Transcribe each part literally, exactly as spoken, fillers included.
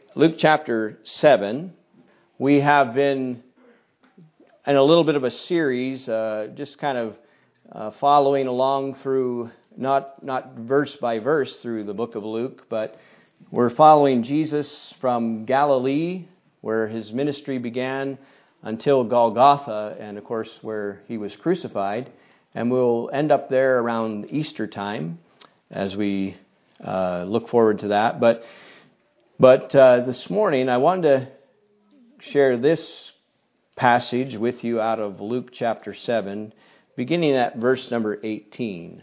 Luke chapter seven. We have been in a little bit of a series, uh, just kind of uh, following along through, not, not verse by verse through the book of Luke, but we're following Jesus from Galilee, where his ministry began, until Golgotha, and of course where he was crucified. And we'll end up there around Easter time as we uh, look forward to that. But but uh, this morning I wanted to share this passage with you out of Luke chapter seven, beginning at verse number eighteen.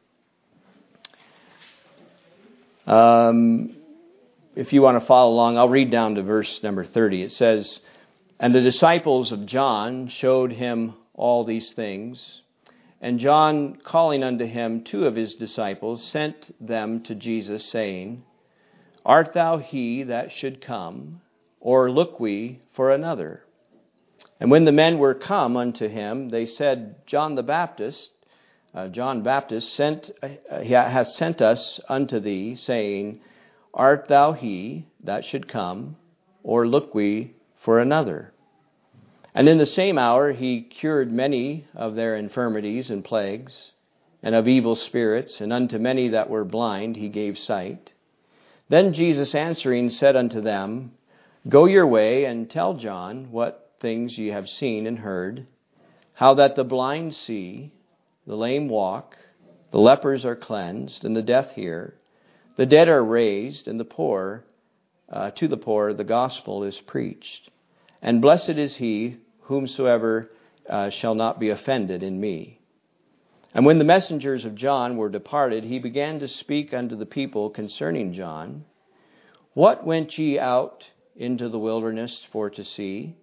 Um, if you want to follow along, I'll read down to verse number thirty. It says, "And the disciples of John showed him all these things. And John, calling unto him two of his disciples, sent them to Jesus, saying, Art thou he that should come, or look we for another? And when the men were come unto him, they said, John the Baptist, uh, John Baptist sent, uh, he hath sent us unto thee, saying, Art thou he that should come, or look we for another? And in the same hour he cured many of their infirmities and plagues, and of evil spirits, and unto many that were blind he gave sight. Then Jesus answering said unto them, Go your way, and tell John what things ye have seen and heard, how that the blind see, the lame walk, the lepers are cleansed, and the deaf hear, the dead are raised, and the poor, uh, to the poor the gospel is preached. And blessed is he whomsoever uh, shall not be offended in me. And when the messengers of John were departed, he began to speak unto the people concerning John. What went ye out into the wilderness for to see?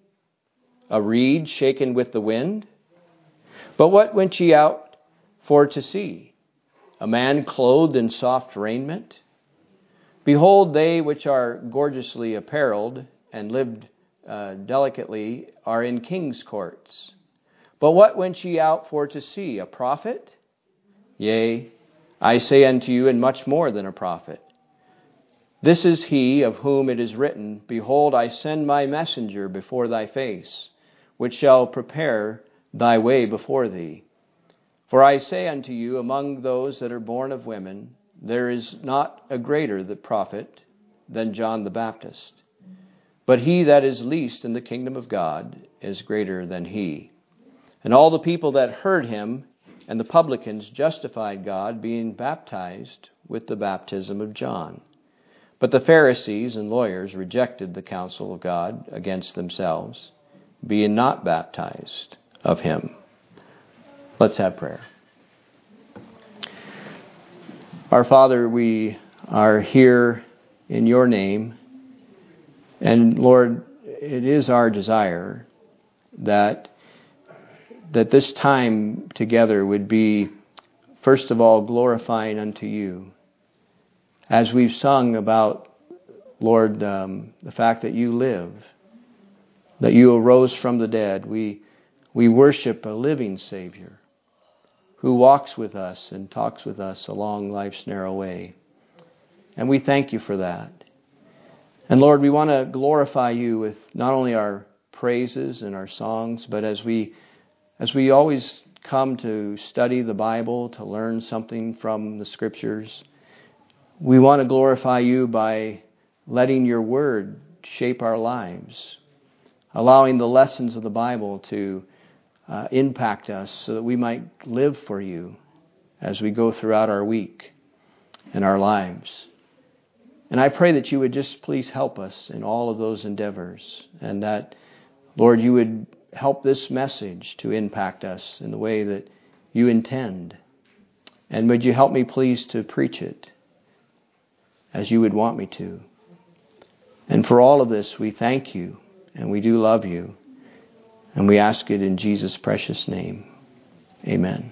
A reed shaken with the wind? But what went ye out for to see? A man clothed in soft raiment? Behold, they which are gorgeously apparelled and lived Uh, delicately are in king's courts. But what went ye out for to see? A prophet? Yea, I say unto you, and much more than a prophet. This is he of whom it is written, Behold, I send my messenger before thy face, which shall prepare thy way before thee. For I say unto you, among those that are born of women, there is not a greater the prophet than John the Baptist. But he that is least in the kingdom of God is greater than he. And all the people that heard him and the publicans justified God, being baptized with the baptism of John. But the Pharisees and lawyers rejected the counsel of God against themselves, being not baptized of him." Let's have prayer. Our Father, we are here in your name. And Lord, it is our desire that that this time together would be, first of all, glorifying unto you. As we've sung about, Lord, um, the fact that you live, that you arose from the dead, we we worship a living Savior who walks with us and talks with us along life's narrow way. And we thank you for that. And Lord, we want to glorify you with not only our praises and our songs, but as we as we always come to study the Bible, to learn something from the Scriptures, we want to glorify you by letting your word shape our lives, allowing the lessons of the Bible to uh, impact us so that we might live for you as we go throughout our week and our lives. And I pray that you would just please help us in all of those endeavors, and that, Lord, you would help this message to impact us in the way that you intend. And would you help me, please, to preach it as you would want me to. And for all of this, we thank you, and we do love you, and we ask it in Jesus' precious name. Amen.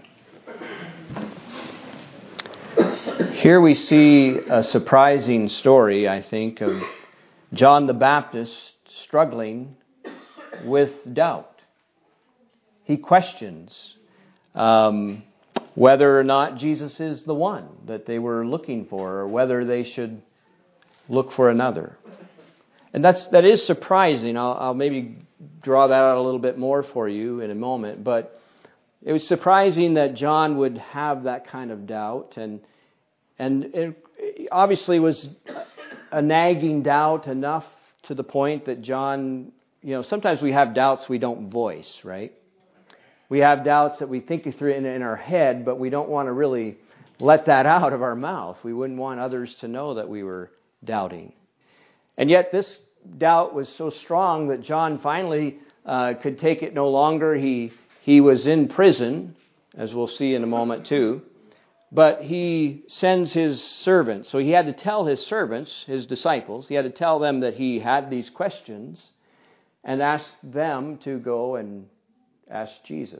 Here we see a surprising story, I think, of John the Baptist struggling with doubt. He questions um, whether or not Jesus is the one that they were looking for, or whether they should look for another. And that's that is surprising. I'll, I'll maybe draw that out a little bit more for you in a moment. But it was surprising that John would have that kind of doubt, and and it obviously was a nagging doubt enough to the point that John, you know, sometimes we have doubts we don't voice, right? We have doubts that we think through in, in our head, but we don't want to really let that out of our mouth. We wouldn't want others to know that we were doubting. And yet this doubt was so strong that John finally uh, could take it no longer. He he was in prison, as we'll see in a moment too. But he sends his servants. So he had to tell his servants, his disciples, he had to tell them that he had these questions and ask them to go and ask Jesus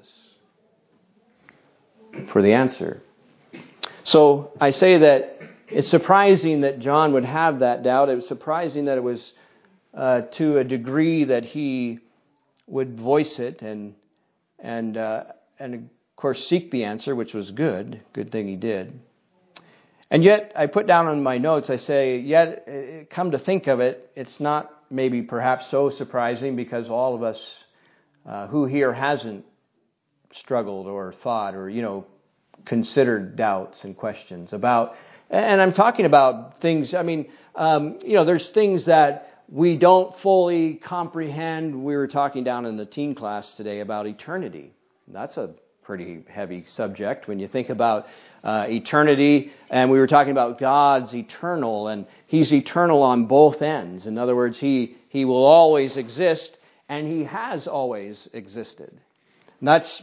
for the answer. So I say that it's surprising that John would have that doubt. It was surprising that it was uh, to a degree that he would voice it and and uh, and of course seek the answer, which was good. Good thing he did. And yet I put down on my notes, I say, yet come to think of it, it's not maybe perhaps so surprising, because all of us, uh, who here hasn't struggled or thought or, you know, considered doubts and questions about, and I'm talking about things, I mean, um, you know, there's things that we don't fully comprehend. We were talking down in the teen class today about eternity. That's a pretty heavy subject when you think about uh, eternity. And we were talking about God's eternal, and He's eternal on both ends. In other words, He He will always exist, and He has always existed. And that's,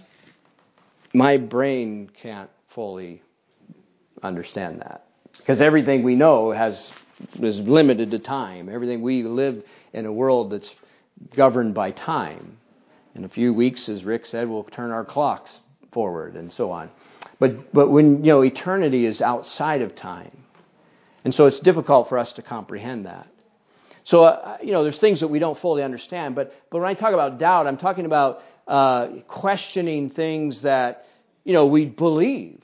my brain can't fully understand that, because everything we know has is limited to time. Everything, we live in a world that's governed by time. In a few weeks, as Rick said, we'll turn our clocks forward and so on. But but when, you know, eternity is outside of time. And so it's difficult for us to comprehend that. So, uh, you know, there's things that we don't fully understand. But, but when I talk about doubt, I'm talking about uh, questioning things that, you know, we believe.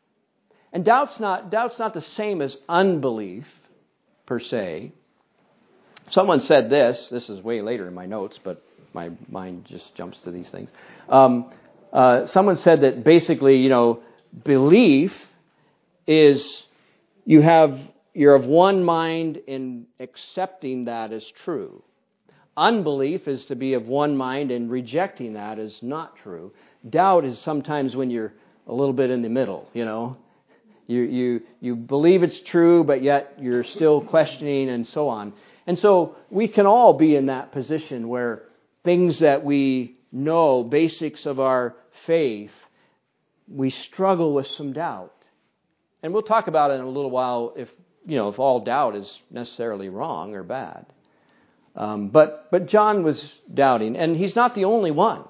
And doubt's not doubt's not the same as unbelief, per se. Someone said this, this is way later in my notes, but my mind just jumps to these things. Um, uh, someone said that basically, you know, belief is you have, you're of one mind in accepting that as true. Unbelief is to be of one mind in rejecting that as not true. Doubt is sometimes when you're a little bit in the middle, you know. You you you believe it's true, but yet you're still questioning and so on. And so we can all be in that position where things that we know, basics of our faith, we struggle with some doubt. And we'll talk about it in a little while, if you know if all doubt is necessarily wrong or bad. Um, but but John was doubting, and he's not the only one.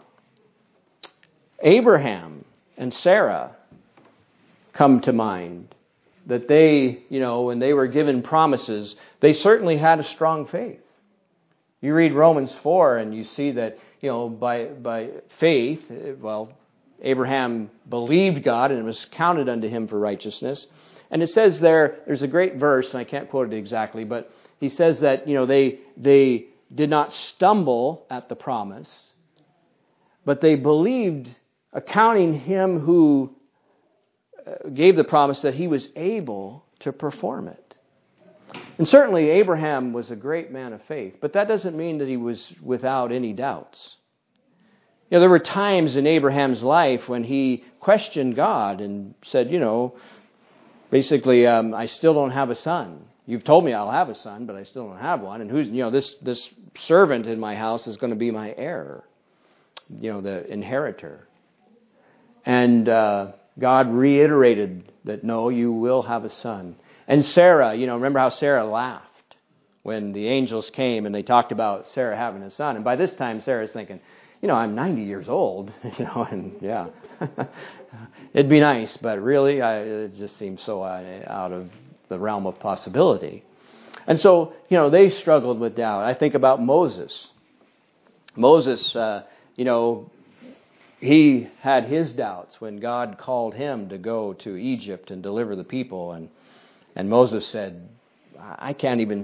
Abraham and Sarah come to mind, that they, you know, when they were given promises, they certainly had a strong faith. You read Romans four and you see that, you know, by by faith, well, Abraham believed God and it was counted unto him for righteousness. And it says there, there's a great verse, and I can't quote it exactly, but he says that, you know, they they did not stumble at the promise, but they believed, accounting him who gave the promise that he was able to perform it. And certainly Abraham was a great man of faith, but that doesn't mean that he was without any doubts. You know, there were times in Abraham's life when he questioned God and said, you know, basically, um, I still don't have a son. You've told me I'll have a son, but I still don't have one. And who's, you know, this this servant in my house is going to be my heir, you know, the inheritor. And uh, God reiterated that, no, you will have a son. And Sarah, you know, remember how Sarah laughed when the angels came and they talked about Sarah having a son. And by this time, Sarah's thinking, you know, I'm ninety years old, you know, and yeah, it'd be nice, but really, I, it just seems so out of the realm of possibility. And so, you know, they struggled with doubt. I think about Moses. Moses, uh, you know, he had his doubts when God called him to go to Egypt and deliver the people. And, and Moses said, I can't even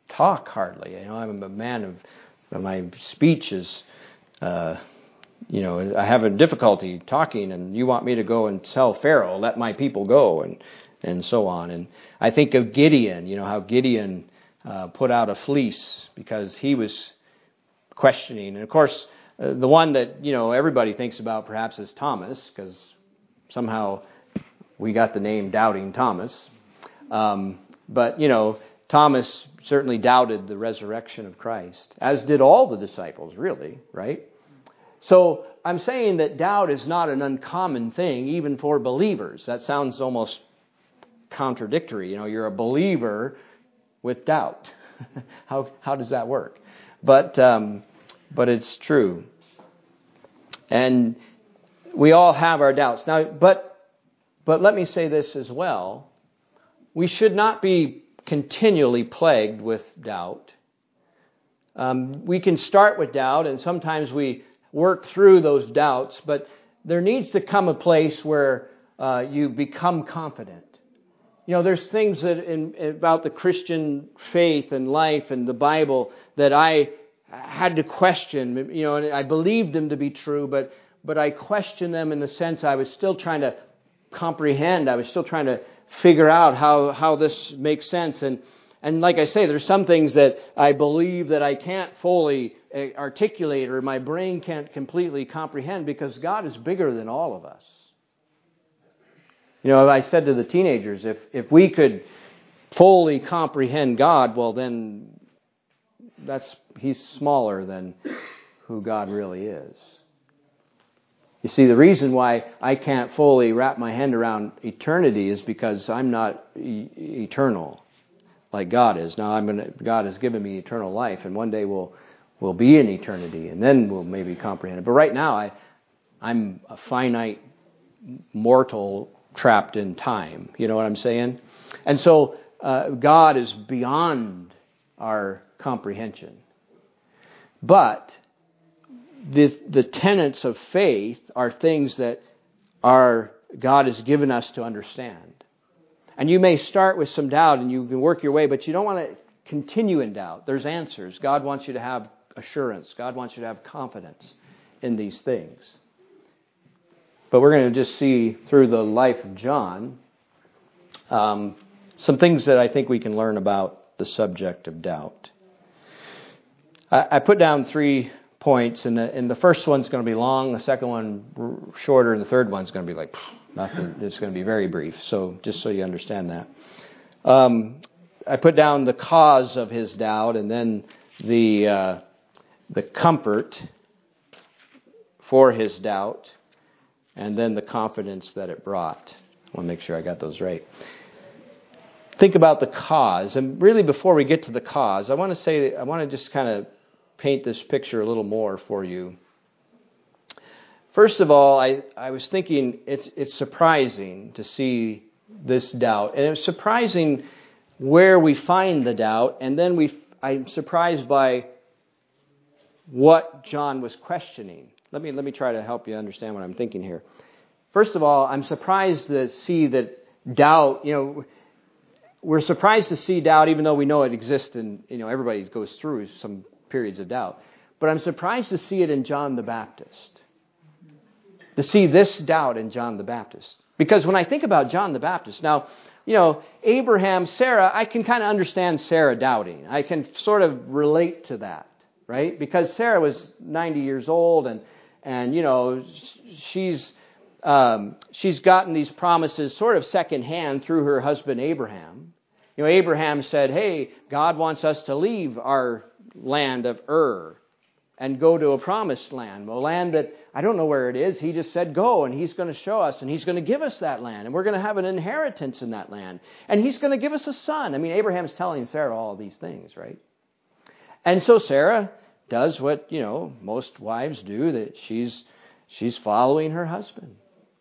talk hardly. You know, I'm a man of, my speech is, uh, you know, I have a difficulty talking, and you want me to go and tell Pharaoh, let my people go, and and so on. And I think of Gideon, you know, how Gideon uh, put out a fleece because he was questioning. And of course, uh, the one that, you know, everybody thinks about perhaps is Thomas, because somehow we got the name Doubting Thomas. Um, but, you know, Thomas certainly doubted the resurrection of Christ, as did all the disciples, really, right? So I'm saying that doubt is not an uncommon thing, even for believers. That sounds almost contradictory. You know, you're a believer with doubt. how how does that work? But um, but it's true, and we all have our doubts now. But but let me say this as well: we should not be continually plagued with doubt. Um, we can start with doubt, and sometimes we work through those doubts, but there needs to come a place where uh, you become confident. You know, there's things that in, about the Christian faith and life and the Bible that I had to question. You know, and I believed them to be true, but but I questioned them in the sense I was still trying to comprehend. I was still trying to figure out how, how this makes sense. And and like I say, there's some things that I believe that I can't fully articulate or my brain can't completely comprehend because God is bigger than all of us. You know, I said to the teenagers, if if we could fully comprehend God, well then that's He's smaller than who God really is. You see, the reason why I can't fully wrap my hand around eternity is because I'm not e- eternal like God is. Now, I'm gonna, God has given me eternal life, and one day we'll we'll be in eternity, and then we'll maybe comprehend it. But right now, I I'm a finite mortal trapped in time. You know what I'm saying? And so uh, God is beyond our comprehension. But the the tenets of faith are things that are God has given us to understand. And you may start with some doubt and you can work your way, but you don't want to continue in doubt. There's answers. God wants you to have assurance. God wants you to have confidence in these things. But we're going to just see through the life of John um, some things that I think we can learn about the subject of doubt. I, I put down three points, and the, and the first one's going to be long, the second one shorter, and the third one's going to be like nothing. It's going to be very brief. So just so you understand that, um, I put down the cause of his doubt, and then the uh, the comfort for his doubt, and then the confidence that it brought. I want to make sure I got those right. Think about the cause, and really before we get to the cause, I want to say I want to just kind of paint this picture a little more for you. First of all, I, I was thinking it's it's surprising to see this doubt, and it's surprising where we find the doubt, and then we I'm surprised by what John was questioning. Let me let me try to help you understand what I'm thinking here. First of all, I'm surprised to see that doubt, you know, we're surprised to see doubt even though we know it exists and, you know, everybody goes through some periods of doubt. But I'm surprised to see it in John the Baptist. To see this doubt in John the Baptist. Because when I think about John the Baptist, now, you know, Abraham, Sarah, I can kind of understand Sarah doubting. I can sort of relate to that, right? Because Sarah was ninety years old and, and you know, she's um, she's gotten these promises sort of secondhand through her husband Abraham. You know, Abraham said, hey, God wants us to leave our land of Ur and go to a promised land, a land that I don't know where it is. He just said go, and He's going to show us, and He's going to give us that land, and we're going to have an inheritance in that land, and He's going to give us a son. I mean, Abraham's telling Sarah all of these things, right? And so Sarah does what, you know, most wives do, that she's she's following her husband.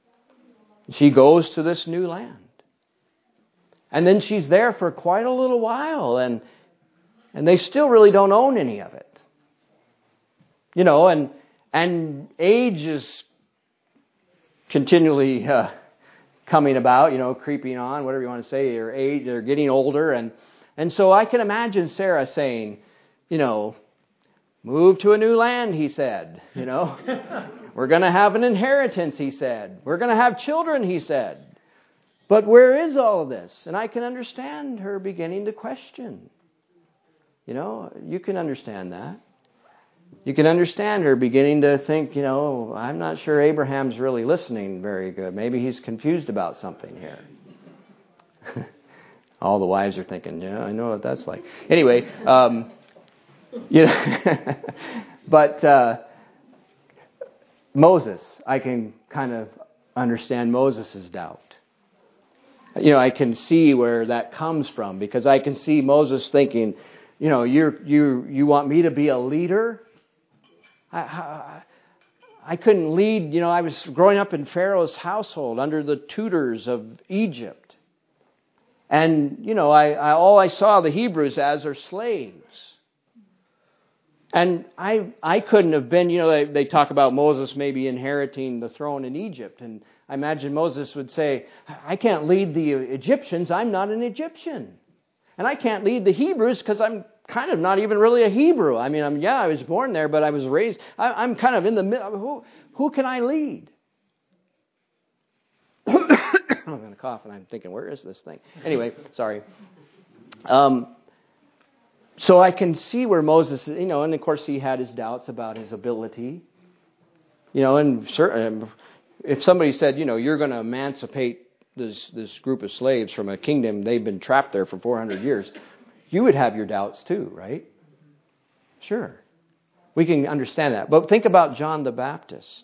She goes to this new land. And then she's there for quite a little while, and and they still really don't own any of it. You know, and and age is continually uh, coming about, you know, creeping on, whatever you want to say. Their age, they're getting older, and And so I can imagine Sarah saying, you know, move to a new land, he said. You know, we're going to have an inheritance, he said. We're going to have children, he said. But where is all of this? And I can understand her beginning to question. You know, you can understand that. You can understand her beginning to think, you know, I'm not sure Abraham's really listening very good. Maybe he's confused about something here. All the wives are thinking, yeah, I know what that's like. Anyway, um, you know, but uh, Moses, I can kind of understand Moses' doubt. You know, I can see where that comes from, because I can see Moses thinking, you know, you you you want me to be a leader? I, I, I couldn't lead. You know, I was growing up in Pharaoh's household under the tutors of Egypt, and you know, I, I all I saw the Hebrews as are slaves. And I I couldn't have been, you know, they, they talk about Moses maybe inheriting the throne in Egypt. And I imagine Moses would say, I can't lead the Egyptians, I'm not an Egyptian. And I can't lead the Hebrews because I'm kind of not even really a Hebrew. I mean, I'm, yeah, I was born there, but I was raised, I, I'm kind of in the middle. Who, who can I lead? I'm going to cough and I'm thinking, where is this thing? Anyway, sorry. Um So I can see where Moses, you know, and of course he had his doubts about his ability. You know, and certain, if somebody said, you know, you're going to emancipate this this group of slaves from a kingdom, they've been trapped there for four hundred years, you would have your doubts too, right? Sure. We can understand that. But think about John the Baptist.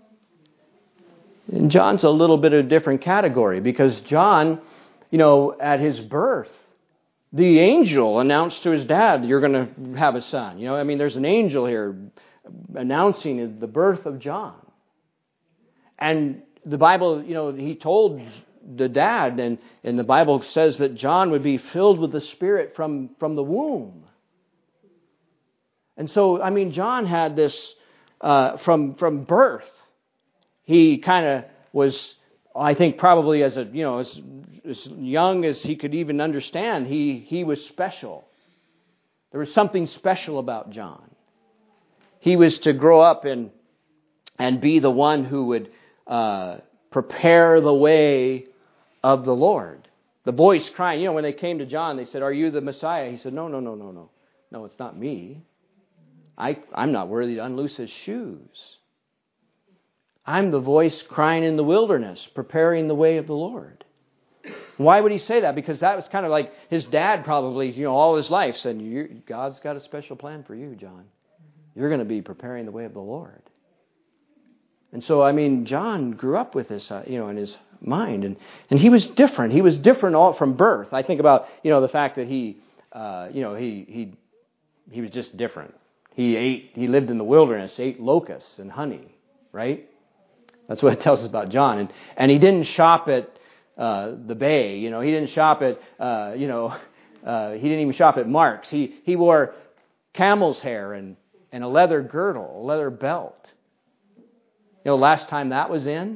And John's a little bit of a different category, because John, you know, at his birth, the angel announced to his dad, you're going to have a son. You know, I mean, there's an angel here announcing the birth of John. And the Bible, you know, he told the dad, and, and the Bible says that John would be filled with the Spirit from, from the womb. And so, I mean, John had this, uh, from, from birth, he kind of was, I think probably as a, you know, as, as young as he could even understand, he, he was special. There was something special about John. He was to grow up and, and be the one who would uh, prepare the way of the Lord. The voice crying, you know, when they came to John, they said, are you the Messiah? He said, no, no, no, no, no. No, it's not me. I, I'm not worthy to unloose his shoes. I'm the voice crying in the wilderness, preparing the way of the Lord. Why would he say that? Because that was kind of like his dad probably, you know, all his life said, God's got a special plan for you, John. You're going to be preparing the way of the Lord. And so, I mean, John grew up with this, uh, you know, in his mind. And, and he was different. He was different all from birth. I think about, you know, the fact that he, uh, you know, he, he, he was just different. He ate, he lived in the wilderness, ate locusts and honey, right? That's what it tells us about John. And and he didn't shop at uh, the Bay. You know, he didn't shop at, uh, you know, uh, he didn't even shop at Mark's. He he wore camel's hair and, and a leather girdle, a leather belt. You know, last time that was in,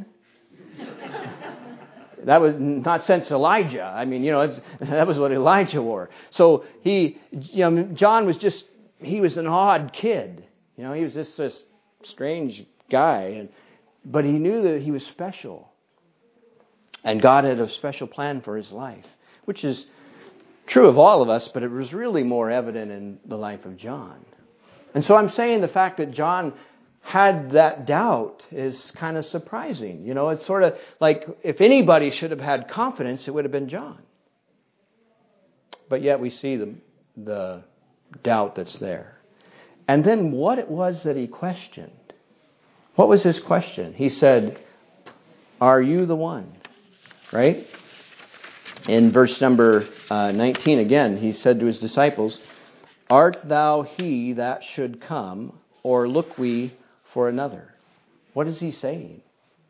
that was not since Elijah. I mean, you know, it's, that was what Elijah wore. So he, you know, John was just, he was an odd kid. You know, he was just this strange guy. And But he knew that he was special. And God had a special plan for his life, which is true of all of us, but it was really more evident in the life of John. And so I'm saying the fact that John had that doubt is kind of surprising. You know, it's sort of like if anybody should have had confidence, it would have been John. But yet we see the, the doubt that's there. And then what it was that he questioned. What was his question? He said, are you the one? Right? In verse number uh, nineteen again, he said to his disciples, art thou he that should come, or look we for another? What is he saying?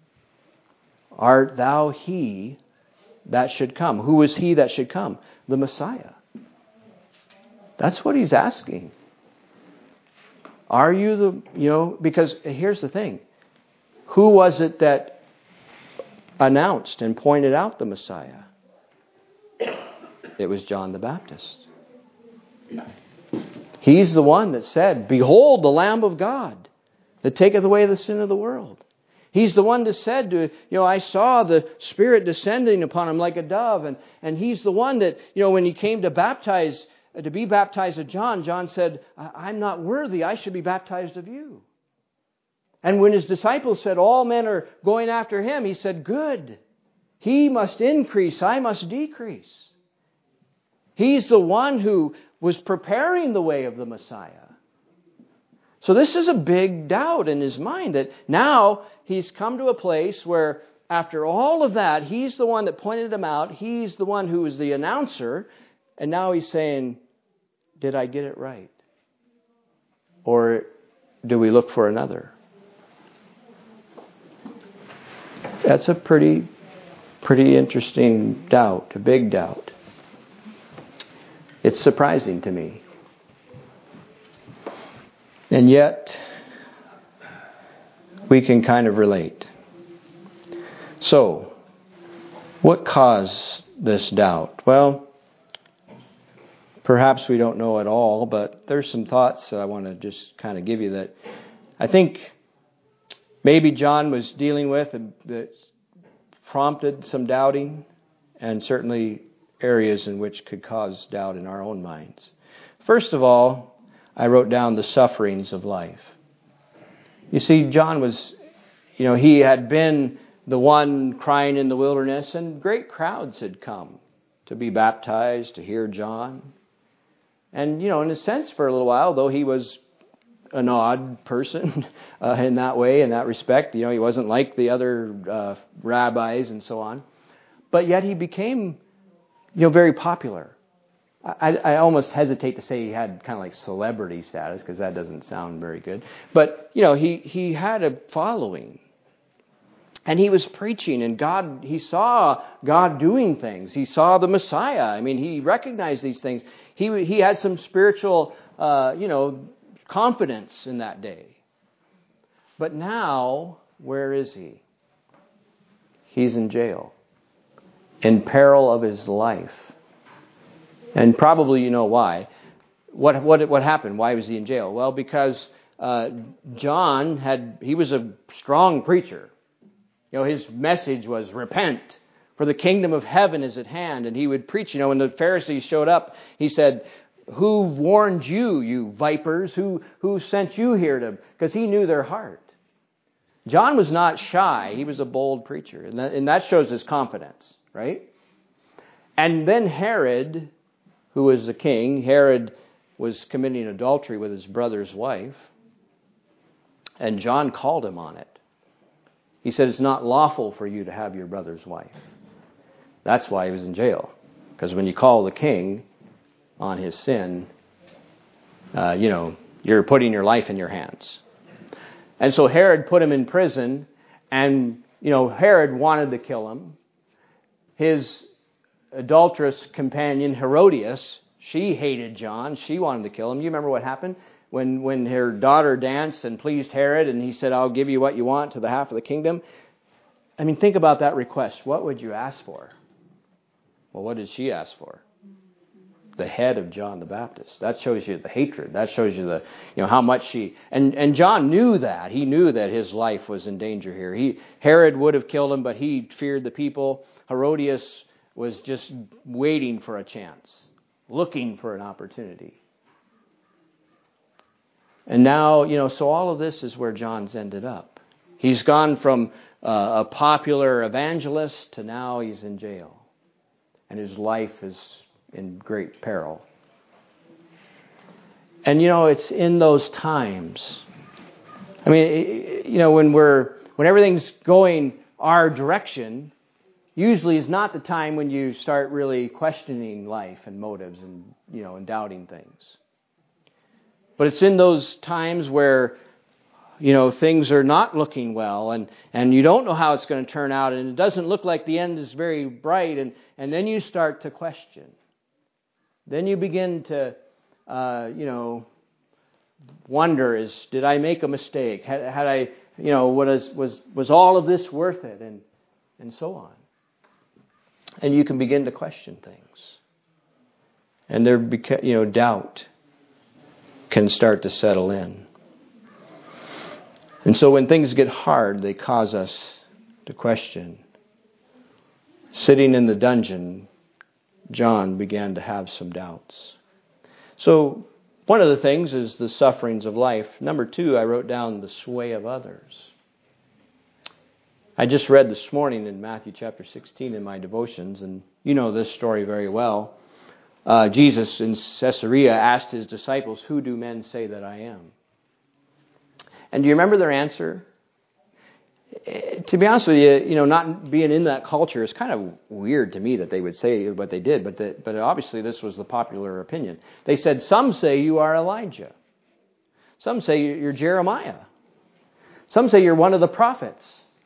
Art thou he that should come? Who is he that should come? The Messiah. That's what he's asking. Are you the, you know, because here's the thing. Who was it that announced and pointed out the Messiah? It was John the Baptist. He's the one that said, "Behold the Lamb of God that taketh away the sin of the world." He's the one that said, to, you know, I saw the Spirit descending upon him like a dove. And, and he's the one that, you know, when he came to baptize, to be baptized of John, John said, "I'm not worthy, I should be baptized of you." And when his disciples said, "All men are going after him," he said, "Good. He must increase, I must decrease." He's the one who was preparing the way of the Messiah. So this is a big doubt in his mind that now he's come to a place where after all of that, he's the one that pointed him out. He's the one who was the announcer. And now he's saying, did I get it right? Or do we look for another? That's a pretty, pretty interesting doubt, a big doubt. It's surprising to me. And yet, we can kind of relate. So, what caused this doubt? Well, perhaps we don't know at all, but there's some thoughts that I want to just kind of give you that I think maybe John was dealing with that prompted some doubting, and certainly areas in which could cause doubt in our own minds. First of all, I wrote down the sufferings of life. You see, John was, you know, he had been the one crying in the wilderness, and great crowds had come to be baptized, to hear John. And, you know, in a sense, for a little while, though he was an odd person uh, in that way, in that respect, you know, he wasn't like the other uh, rabbis and so on. But yet he became, you know, very popular. I, I almost hesitate to say he had kind of like celebrity status, because that doesn't sound very good. But, you know, he, he had a following. And he was preaching, and God, he saw God doing things. He saw the Messiah. I mean, he recognized these things. He, he had some spiritual, uh, you know, confidence in that day. But now, where is he? He's in jail, in peril of his life. And probably you know why. What what what happened? Why was he in jail? Well, because uh, John had he was a strong preacher. You know, his message was repent, for the kingdom of heaven is at hand. And he would preach. You know, when the Pharisees showed up, he said, "Who warned you, you vipers? Who who sent you here to?" Because he knew their heart. John was not shy. He was a bold preacher, and that, and that shows his confidence, right? And then Herod, who was the king, Herod was committing adultery with his brother's wife, and John called him on it. He said, "It's not lawful for you to have your brother's wife." That's why he was in jail. Because when you call the king on his sin, uh, you know, you're putting your life in your hands. And so Herod put him in prison, and, you know, Herod wanted to kill him. His adulterous companion, Herodias, she hated John. She wanted to kill him. You remember what happened? When when her daughter danced and pleased Herod, and he said, "I'll give you what you want to the half of the kingdom." I mean, think about that request. What would you ask for? Well, what did she ask for? The head of John the Baptist. That shows you the hatred. That shows you the, you know, how much she, and, and John knew that. He knew that his life was in danger here. He Herod would have killed him, but he feared the people. Herodias was just waiting for a chance, looking for an opportunity. And now, you know, so all of this is where John's ended up. He's gone from uh, a popular evangelist to now he's in jail. And his life is in great peril. And, you know, it's in those times. I mean, you know, when we're, when everything's going our direction, usually is not the time when you start really questioning life and motives and, you know, and doubting things. But it's in those times where, you know, things are not looking well, and, and you don't know how it's going to turn out, and it doesn't look like the end is very bright, and, and then you start to question. Then you begin to, uh, you know, wonder, is, did I make a mistake? Had, had I, you know, what is, was, was all of this worth it? And, and so on. And you can begin to question things. And there, beca- you know, doubt can start to settle in. And so when things get hard, they cause us to question. Sitting in the dungeon, John began to have some doubts. So one of the things is the sufferings of life. Number two, I wrote down the sway of others. I just read this morning in Matthew chapter sixteen in my devotions, and you know this story very well. Uh, Jesus in Caesarea asked his disciples, "Who do men say that I am?" And do you remember their answer? To be honest with you, you know, not being in that culture, it's kind of weird to me that they would say what they did, but the, but obviously this was the popular opinion. They said, "Some say you are Elijah. Some say you're Jeremiah. Some say you're one of the prophets."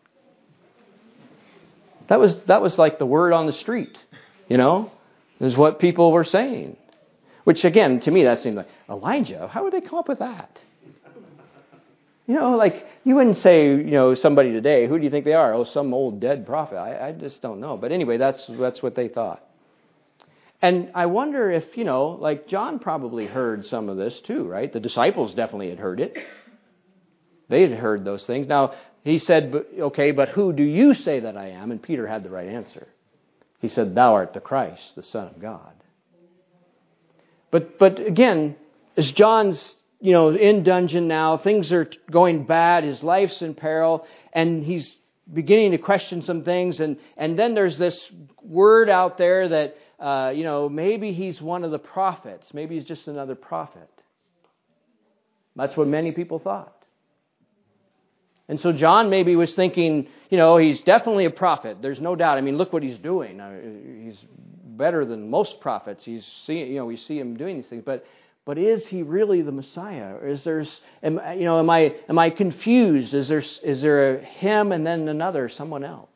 That was that was like the word on the street, you know, is what people were saying. Which again, to me, that seemed like, Elijah? How would they come up with that? You know, like, you wouldn't say, you know, somebody today, who do you think they are? Oh, some old dead prophet. I, I just don't know. But anyway, that's that's what they thought. And I wonder if, you know, like John probably heard some of this too, right? The disciples definitely had heard it. They had heard those things. Now, he said, okay, but who do you say that I am? And Peter had the right answer. He said, "Thou art the Christ, the Son of God." But but again, as John's, you know, in dungeon now, things are going bad, his life's in peril, and he's beginning to question some things, and, and then there's this word out there that, uh, you know, maybe he's one of the prophets, maybe he's just another prophet. That's what many people thought. And so John maybe was thinking, you know, he's definitely a prophet, there's no doubt. I mean, look what he's doing. He's better than most prophets. He's seeing, you know, we see him doing these things, but But is he really the Messiah? Or is there, am, you know, am I am I confused? Is there is there a him and then another, someone else?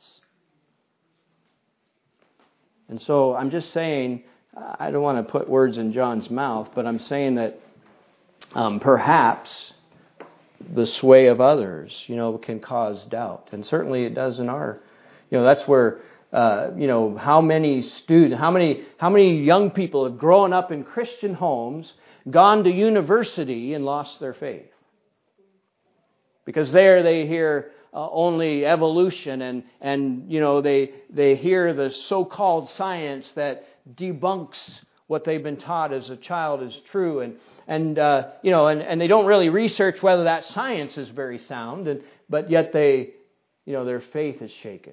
And so I'm just saying, I don't want to put words in John's mouth, but I'm saying that um, perhaps the sway of others, you know, can cause doubt, and certainly it does in our, you know, that's where. Uh, you know, how many students, how many, how many young people have grown up in Christian homes, gone to university, and lost their faith? Because there they hear uh, only evolution, and and you know they they hear the so-called science that debunks what they've been taught as a child is true, and and uh, you know, and, and they don't really research whether that science is very sound, and but yet they, you know, their faith is shaken.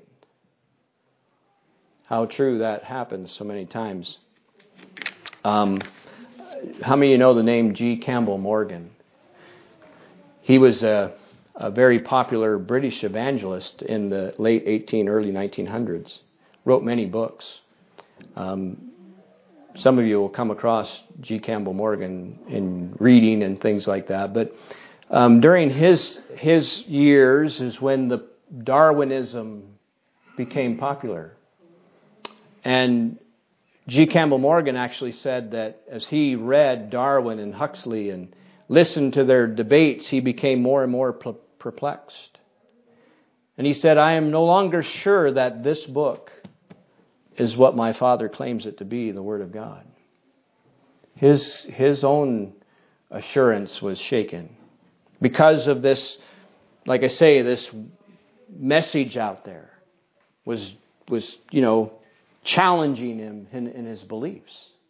How true that happens so many times. Um, how many of you know the name G. Campbell Morgan? He was a, a very popular British evangelist in the late eighteen, early nineteen hundreds. Wrote many books. Um, some of you will come across G. Campbell Morgan in reading and things like that. But um, during his his years is when the Darwinism became popular. And G. Campbell Morgan actually said that as he read Darwin and Huxley and listened to their debates, he became more and more perplexed. And he said, "I am no longer sure that this book is what my father claims it to be, the Word of God." His, his own assurance was shaken because of this, like I say, this message out there was, was you know, challenging him in, in his beliefs.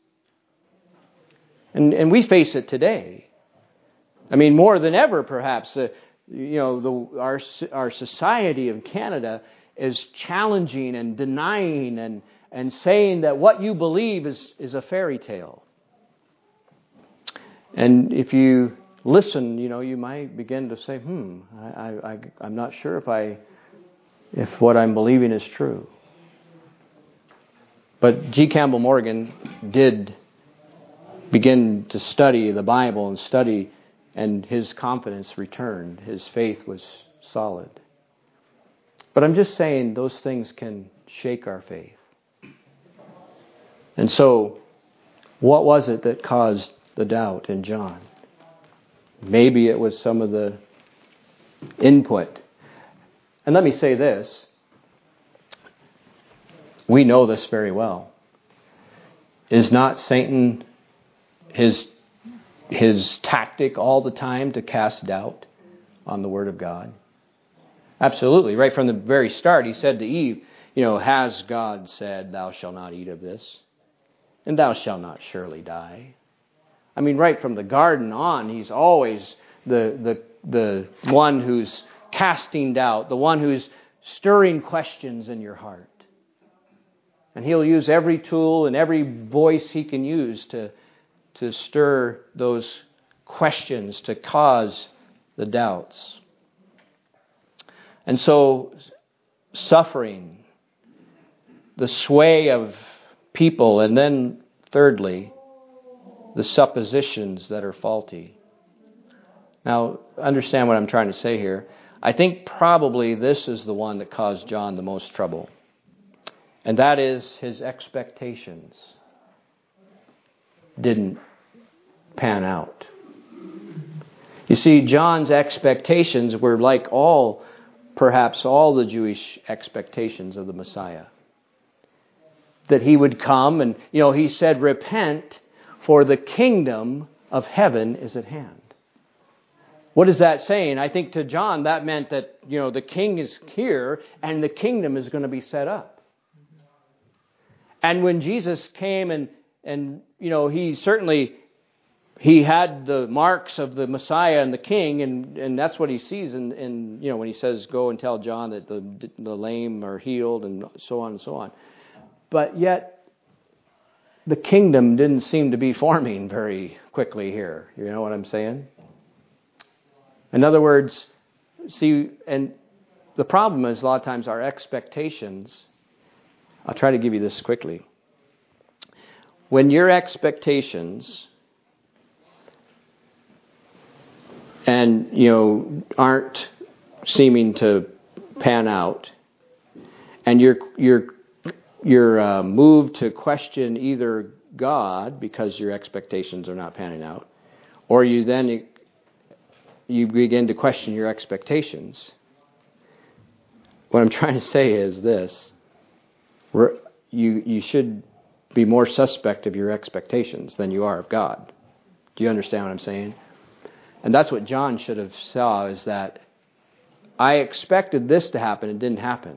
And and we face it today. I mean, more than ever, perhaps. Uh, you know, the, our our society of Canada is challenging and denying and, and saying that what you believe is, is a fairy tale. And if you listen, you know, you might begin to say, hmm, I, I, I'm not sure if I if what I'm believing is true. But G. Campbell Morgan did begin to study the Bible and study, and his confidence returned. His faith was solid. But I'm just saying those things can shake our faith. And so, what was it that caused the doubt in John? Maybe it was some of the input. And let me say this. We know this very well. Is not Satan his his tactic all the time to cast doubt on the Word of God? Absolutely. Right from the very start, he said to Eve, you know, has God said, thou shalt not eat of this, and thou shalt not surely die? I mean, right from the garden on, he's always the the the one who's casting doubt, the one who's stirring questions in your heart. And he'll use every tool and every voice he can use to, to stir those questions, to cause the doubts. And so, suffering, the sway of people, and then thirdly, the suppositions that are faulty. Now, understand what I'm trying to say here. I think probably this is the one that caused John the most trouble. And that is his expectations didn't pan out. You see, John's expectations were like all, perhaps all the Jewish expectations of the Messiah. That he would come and, you know, he said, repent, for the kingdom of heaven is at hand. What is that saying? I think to John that meant that, you know, the king is here and the kingdom is going to be set up. And when Jesus came and, and you know, he certainly, he had the marks of the Messiah and the king, and, and that's what he sees in, in, you know, when he says, go and tell John that the, the lame are healed and so on and so on. But yet, the kingdom didn't seem to be forming very quickly here. You know what I'm saying? In other words, see, and the problem is a lot of times our expectations, I'll try to give you this quickly. When your expectations and, you know, aren't seeming to pan out, and you're you're you're uh, moved to question either God because your expectations are not panning out, or you then you begin to question your expectations. What I'm trying to say is this. You you should be more suspect of your expectations than you are of God. Do you understand what I'm saying? And that's what John should have saw, is that I expected this to happen, it didn't happen.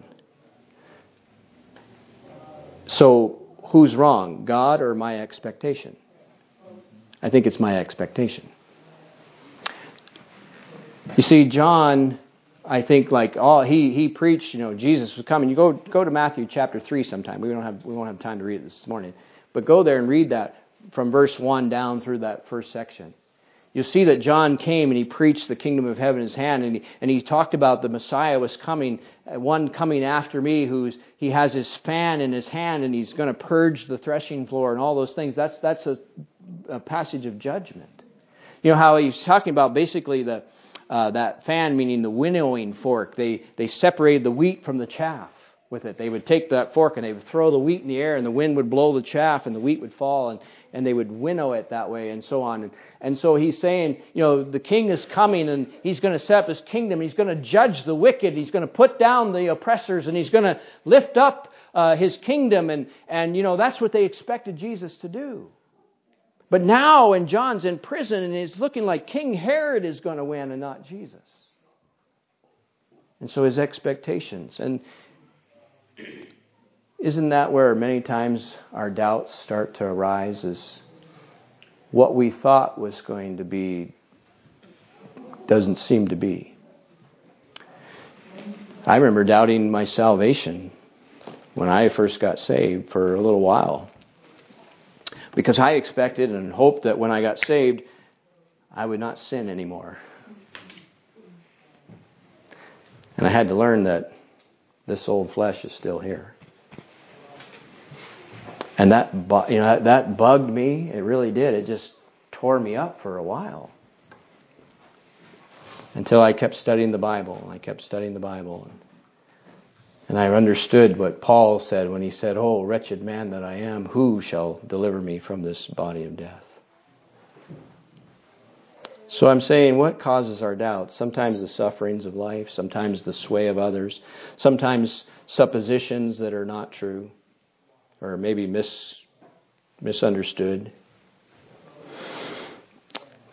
So who's wrong, God or my expectation? I think it's my expectation. You see, John, I think, like all he he preached, you know, Jesus was coming. You go go to Matthew chapter three sometime. We don't have we won't have time to read it this morning, but go there and read that from verse one down through that first section. You'll see that John came and he preached the kingdom of heaven in his hand, and he, and he talked about the Messiah was coming, one coming after me, who's he has his fan in his hand and he's going to purge the threshing floor and all those things. That's that's a, a passage of judgment. You know how he's talking about basically the. Uh, that fan, meaning the winnowing fork. They they separated the wheat from the chaff with it. They would take that fork and they would throw the wheat in the air, and the wind would blow the chaff and the wheat would fall, and, and they would winnow it that way and so on. And, and so he's saying, you know, the king is coming and he's going to set up his kingdom. He's going to judge the wicked. He's going to put down the oppressors, and he's going to lift up uh, his kingdom. And, and, you know, that's what they expected Jesus to do. But now, when John's in prison, and it's looking like King Herod is going to win and not Jesus. And so his expectations. And isn't that where many times our doubts start to arise, is what we thought was going to be doesn't seem to be. I remember doubting my salvation when I first got saved for a little while. Because I expected and hoped that when I got saved, I would not sin anymore. And I had to learn that this old flesh is still here. And that, you know, that bugged me. It really did. It just tore me up for a while. Until I kept studying the Bible. I kept studying the Bible. And I understood what Paul said when he said, "Oh, wretched man that I am, who shall deliver me from this body of death?" So I'm saying, what causes our doubts? Sometimes the sufferings of life, sometimes the sway of others, sometimes suppositions that are not true, or maybe mis, misunderstood.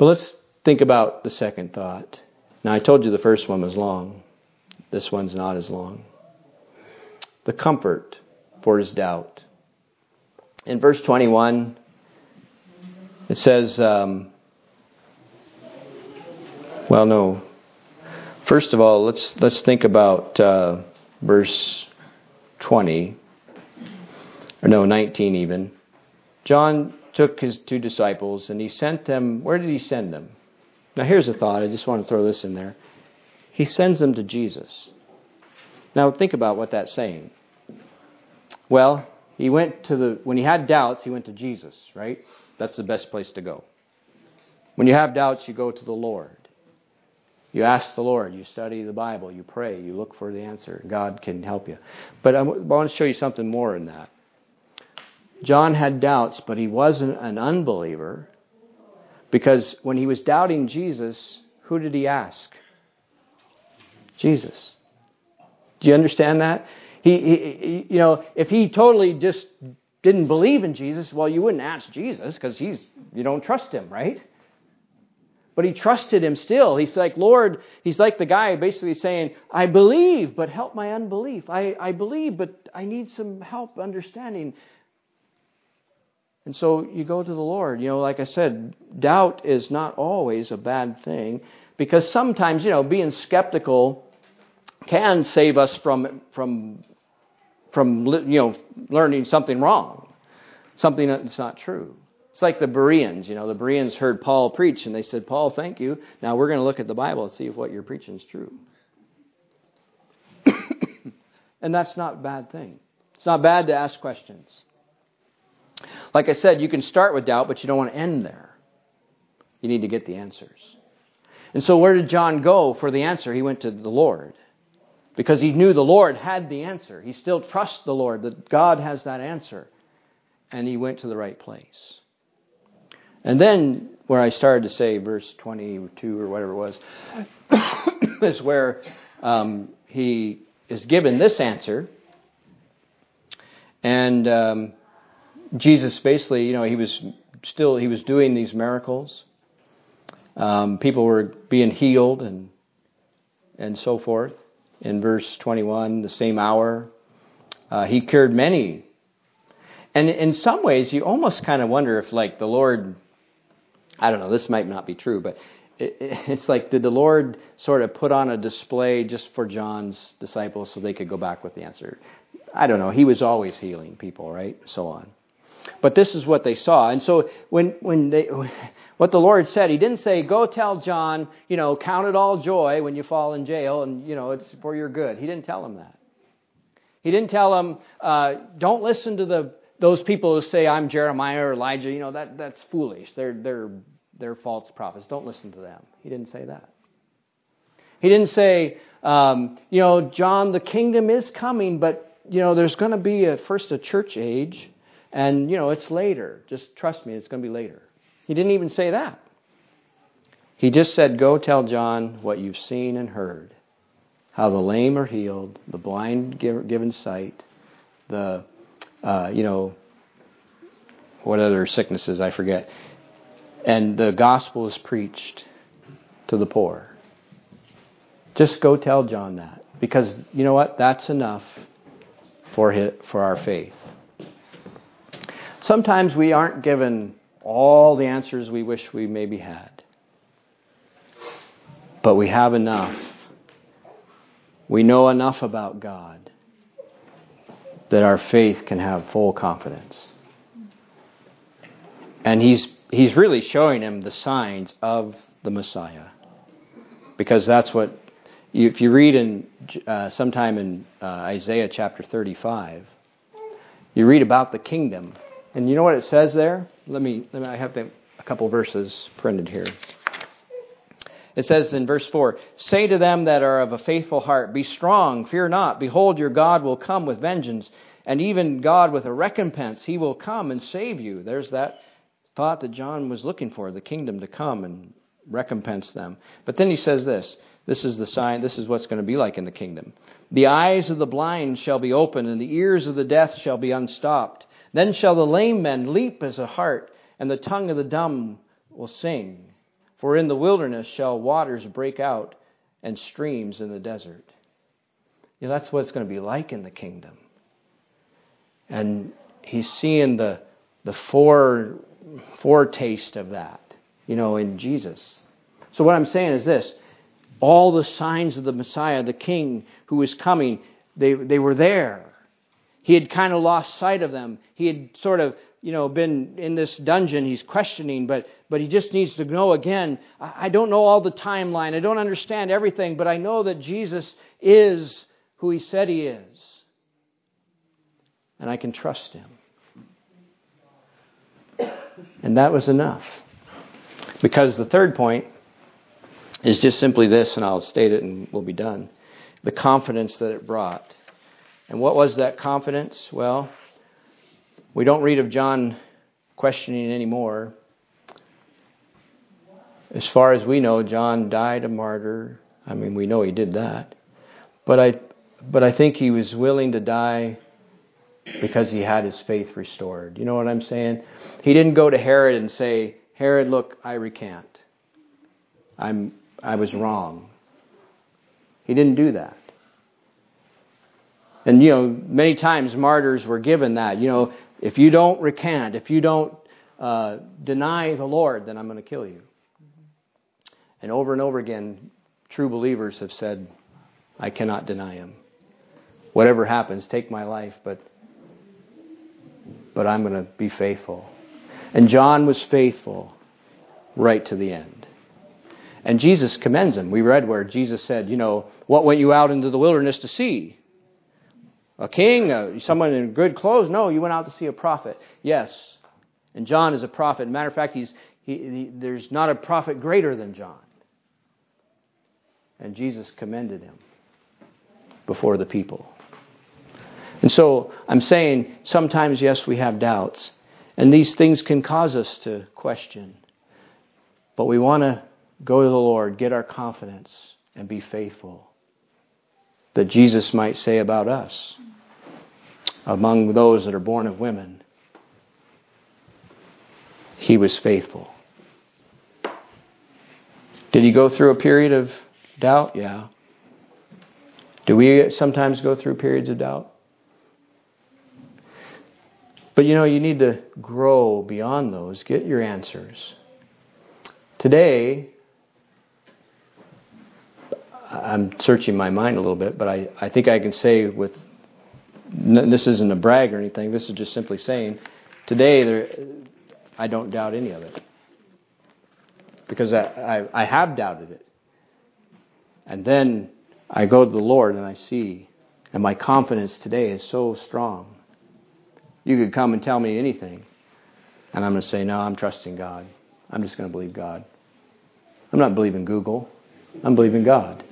But let's think about the second thought. Now, I told you the first one was long. This one's not as long. The comfort for his doubt. In verse twenty-one, it says, um, well, no. First of all, let's let's think about uh, verse twenty, or no, nineteen even. John took his two disciples and he sent them. Where did he send them? Now, here's a thought. I just want to throw this in there. He sends them to Jesus. Now, think about what that's saying. Well, he went to the, when he had doubts, he went to Jesus, right? That's the best place to go. When you have doubts, you go to the Lord. You ask the Lord, you study the Bible, you pray, you look for the answer. God can help you. But I want to show you something more in that. John had doubts, but he wasn't an unbeliever, because when he was doubting Jesus, who did he ask? Jesus. Do you understand that? He, he, you know, if he totally just didn't believe in Jesus, well, you wouldn't ask Jesus because he's, you don't trust him, right? But he trusted him still. He's like, Lord, he's like the guy basically saying, I believe, but help my unbelief. I, I believe, but I need some help understanding. And so you go to the Lord. You know, like I said, doubt is not always a bad thing, because sometimes, you know, being skeptical can save us from, from, from, you know, learning something wrong, something that's not true. It's like the Bereans. You know, the Bereans heard Paul preach and they said, Paul, thank you. Now we're going to look at the Bible and see if what you're preaching is true. And that's not a bad thing. It's not bad to ask questions. Like I said, you can start with doubt, but you don't want to end there. You need to get the answers. And so where did John go for the answer? He went to the Lord, because he knew the Lord had the answer. He still trusts the Lord, that God has that answer. And he went to the right place. And then where I started to say, verse twenty-two or whatever it was, is where um, he is given this answer. And um, Jesus basically, you know, he was still, he was doing these miracles. Um, people were being healed and and so forth. In verse twenty-one, the same hour, uh, he cured many. And in some ways, you almost kind of wonder if, like, the Lord, I don't know, this might not be true, but it, it's like, did the Lord sort of put on a display just for John's disciples so they could go back with the answer? I don't know. He was always healing people, right? So on. But this is what they saw. And so when when they, what the Lord said, he didn't say, go tell John, you know, count it all joy when you fall in jail and, you know, it's for your good. He didn't tell him that. He didn't tell him, uh, don't listen to the those people who say I'm Jeremiah or Elijah. You know, that that's foolish. They're they're they're false prophets. Don't listen to them. He didn't say that. He didn't say, um, you know, John, the kingdom is coming, but, you know, there's going to be a, first a church age. And, you know, it's later. Just trust me, it's going to be later. He didn't even say that. He just said, go tell John what you've seen and heard. How the lame are healed, the blind given sight, the, uh, you know, what other sicknesses, I forget. And the gospel is preached to the poor. Just go tell John that. Because, you know what, that's enough for his, for our faith. Sometimes we aren't given all the answers we wish we maybe had. But we have enough. We know enough about God that our faith can have full confidence. And he's he's really showing him the signs of the Messiah. Because that's what, if you read in uh, sometime in uh, Isaiah chapter thirty-five, you read about the kingdom. And you know what it says there? Let me, let me I have the, a couple verses printed here. It says in verse four, say to them that are of a faithful heart, be strong, fear not. Behold, your God will come with vengeance, and even God with a recompense. He will come and save you. There's that thought that John was looking for, the kingdom to come and recompense them. But then he says this, this is the sign, this is what's going to be like in the kingdom. The eyes of the blind shall be opened, and the ears of the deaf shall be unstopped. Then shall the lame men leap as a hart, and the tongue of the dumb will sing. For in the wilderness shall waters break out and streams in the desert. You know, that's what it's going to be like in the kingdom. And he's seeing the the fore, foretaste of that, you know, in Jesus. So what I'm saying is this. All the signs of the Messiah, the King who was coming, they they were there. He had kind of lost sight of them. He had sort of, you know, been in this dungeon. He's questioning, but but he just needs to know again, I don't know all the timeline. I don't understand everything, but I know that Jesus is who he said he is. And I can trust him. And that was enough. Because the third point is just simply this, and I'll state it and we'll be done. The confidence that it brought. And what was that confidence? Well, we don't read of John questioning anymore. As far as we know, John died a martyr. I mean, we know he did that. But I, but I think he was willing to die because he had his faith restored. You know what I'm saying? He didn't go to Herod and say, Herod, look, I recant. I'm, I was wrong. He didn't do that. And, you know, many times martyrs were given that. You know, if you don't recant, if you don't uh, deny the Lord, then I'm going to kill you. And over and over again, true believers have said, I cannot deny him. Whatever happens, take my life, but but I'm going to be faithful. And John was faithful right to the end. And Jesus commends him. We read where Jesus said, you know, what went you out into the wilderness to see? A king? Uh, someone in good clothes? No, you went out to see a prophet. Yes. And John is a prophet. Matter of fact, he's he, he, there's not a prophet greater than John. And Jesus commended him before the people. And so I'm saying sometimes, yes, we have doubts. And these things can cause us to question. But we want to go to the Lord, get our confidence, and be faithful. That Jesus might say about us, among those that are born of women, he was faithful. Did he go through a period of doubt? Yeah. Do we sometimes go through periods of doubt? But you know, you need to grow beyond those. Get your answers. Today, I'm searching my mind a little bit, but I, I think I can say with, this isn't a brag or anything, this is just simply saying, today there, I don't doubt any of it. Because I, I, I have doubted it. And then I go to the Lord and I see, and my confidence today is so strong. You could come and tell me anything, and I'm going to say, no, I'm trusting God. I'm just going to believe God. I'm not believing Google. I'm believing God.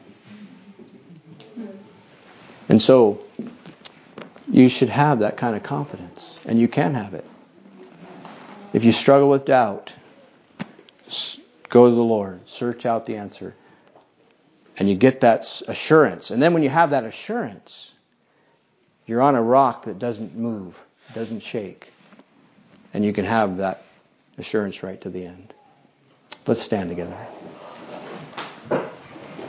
And so, you should have that kind of confidence, and you can have it. If you struggle with doubt, go to the Lord, search out the answer, and you get that assurance. And then when you have that assurance, you're on a rock that doesn't move, doesn't shake, and you can have that assurance right to the end. Let's stand together.